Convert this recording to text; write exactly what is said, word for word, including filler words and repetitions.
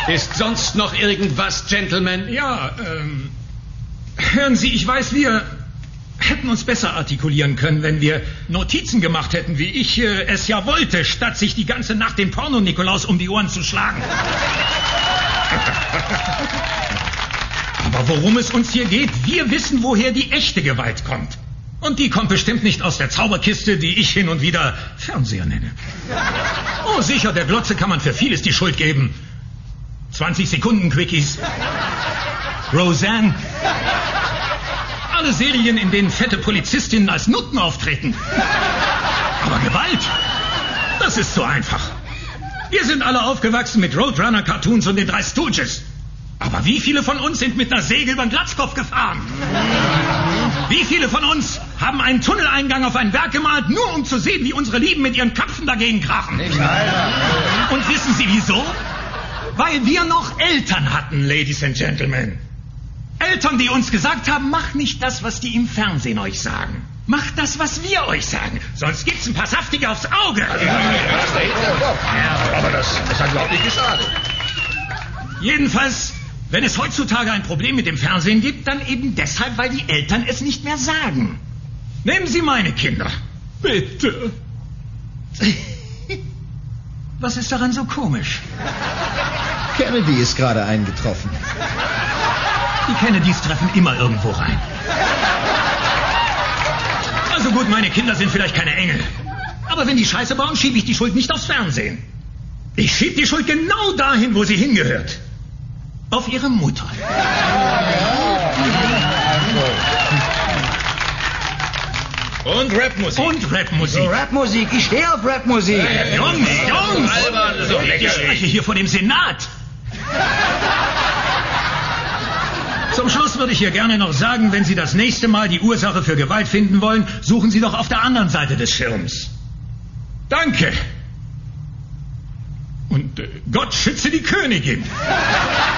Ist sonst noch irgendwas, Gentlemen? Ja, ähm... Hören Sie, ich weiß, wir hätten uns besser artikulieren können, wenn wir Notizen gemacht hätten, wie ich äh, es ja wollte, statt sich die ganze Nacht den Porno-Nikolaus um die Ohren zu schlagen. Aber worum es uns hier geht, wir wissen, woher die echte Gewalt kommt. Und die kommt bestimmt nicht aus der Zauberkiste, die ich hin und wieder Fernseher nenne. Oh, sicher, der Glotze kann man für vieles die Schuld geben. zwanzig Sekunden Quickies. Roseanne. Alle Serien, in denen fette Polizistinnen als Nutten auftreten. Aber Gewalt, das ist so einfach. Wir sind alle aufgewachsen mit Roadrunner-Cartoons und den drei Stooges. Aber wie viele von uns sind mit einer Säge über den Glatzkopf gefahren? Wie viele von uns haben einen Tunneleingang auf ein Werk gemalt, nur um zu sehen, wie unsere Lieben mit ihren Köpfen dagegen krachen? Und wissen Sie wieso? Weil wir noch Eltern hatten, Ladies and Gentlemen. Eltern, die uns gesagt haben, macht nicht das, was die im Fernsehen euch sagen. Macht das, was wir euch sagen. Sonst gibt's ein paar Saftige aufs Auge. Ja, aber das, das hat überhaupt nicht geschadet. Jedenfalls, wenn es heutzutage ein Problem mit dem Fernsehen gibt, dann eben deshalb, weil die Eltern es nicht mehr sagen. Nehmen Sie meine Kinder. Bitte. Was ist daran so komisch? Kennedy ist gerade eingetroffen. Die Kennedys treffen immer irgendwo rein. Also gut, meine Kinder sind vielleicht keine Engel. Aber wenn die Scheiße bauen, schiebe ich die Schuld nicht aufs Fernsehen. Ich schiebe die Schuld genau dahin, wo sie hingehört. Auf ihre Mutter. Und Rapmusik. Und Rapmusik. So, Rapmusik, ich stehe auf Rapmusik. Äh, Jungs, Jungs! So Ich spreche hier vor dem Senat. Zum Schluss würde ich hier gerne noch sagen, wenn Sie das nächste Mal die Ursache für Gewalt finden wollen, suchen Sie doch auf der anderen Seite des Schirms. Danke. Und äh, Gott schütze die Königin.